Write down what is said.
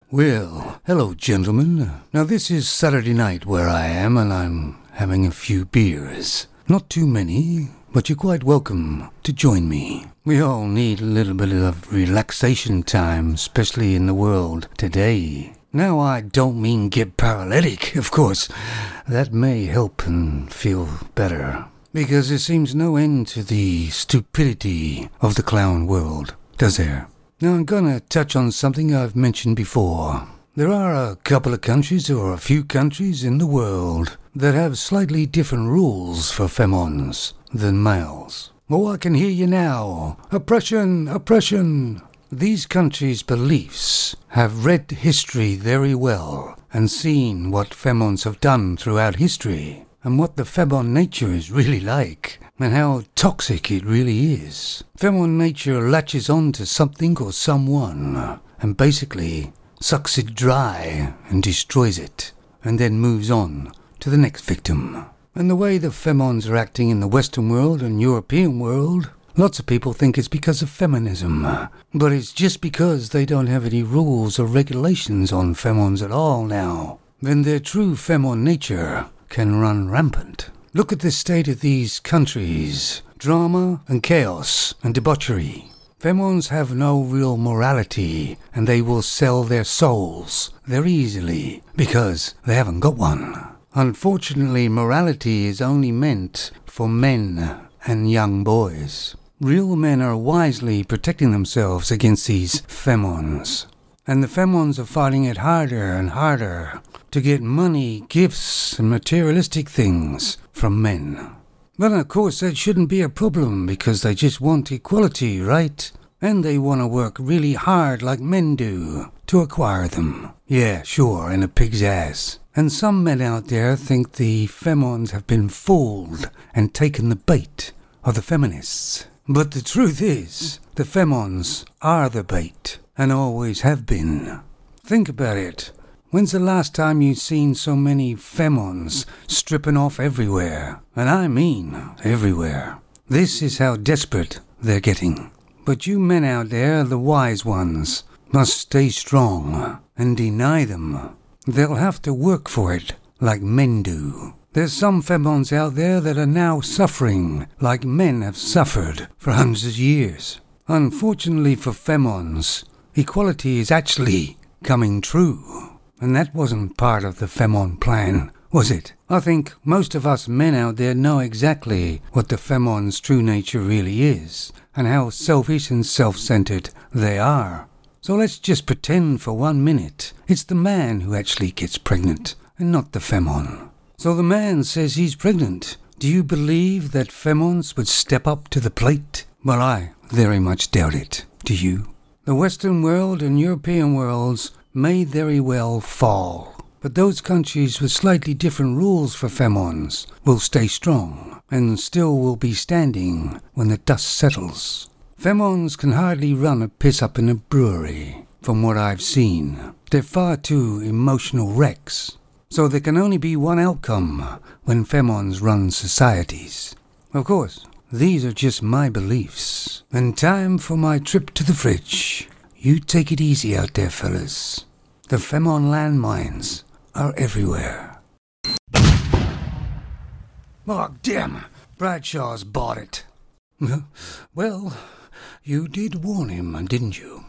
Well, hello, gentlemen. Now, this is Saturday night where I am, and I'm having a few beers. Not too many, but you're quite welcome to join me. We all need a little bit of relaxation time, especially in the world today. Now, I don't mean get paralytic, of course. That may help and feel better. Because there seems no end to the stupidity of the clown world, does there? Now, I'm gonna touch on something I've mentioned before. There are a couple of countries, or a few countries in the world, that have slightly different rules for femons than males. Oh, I can hear you now. Oppression, oppression. These countries' beliefs have read history very well and seen what femons have done throughout history and what the femon nature is really like and how toxic it really is. Femon nature latches on to something or someone and basically sucks it dry and destroys it and then moves on to the next victim. And the way the femons are acting in the Western world and European world, lots of people think it's because of feminism, but it's just because they don't have any rules or regulations on femons at all now. Then their true femon nature can run rampant. Look at the state of these countries. Drama and chaos and debauchery. Femons have no real morality, and they will sell their souls very easily because they haven't got one. Unfortunately, morality is only meant for men and young boys. Real men are wisely protecting themselves against these femons. And the femons are fighting it harder and harder to get money, gifts, and materialistic things from men. Well, of course, that shouldn't be a problem because they just want equality, right? And they want to work really hard like men do to acquire them. Yeah, sure, in a pig's ass. And some men out there think the femons have been fooled and taken the bait of the feminists. But the truth is, the femons are the bait and always have been. Think about it. When's the last time you've seen so many femons stripping off everywhere? And I mean everywhere. This is how desperate they're getting. But you men out there, the wise ones, must stay strong and deny them. They'll have to work for it like men do. There's some femons out there that are now suffering like men have suffered for hundreds of years. Unfortunately for femons, equality is actually coming true. And that wasn't part of the femon plan, was it? I think most of us men out there know exactly what the femon's true nature really is, and how selfish and self-centered they are. So let's just pretend for 1 minute it's the man who actually gets pregnant, and not the femon. So the man says he's pregnant. Do you believe that femons would step up to the plate? Well, I very much doubt it. Do you? The Western world and European worlds may very well fall. But those countries with slightly different rules for femons will stay strong and still will be standing when the dust settles. Femons can hardly run a piss up in a brewery, from what I've seen. They're far too emotional wrecks. So there can only be one outcome when femons run societies. Of course, these are just my beliefs. And time for my trip to the fridge. You take it easy out there, fellas. The femon landmines are everywhere. Oh, damn. Bradshaw's bought it. Well, you did warn him, didn't you?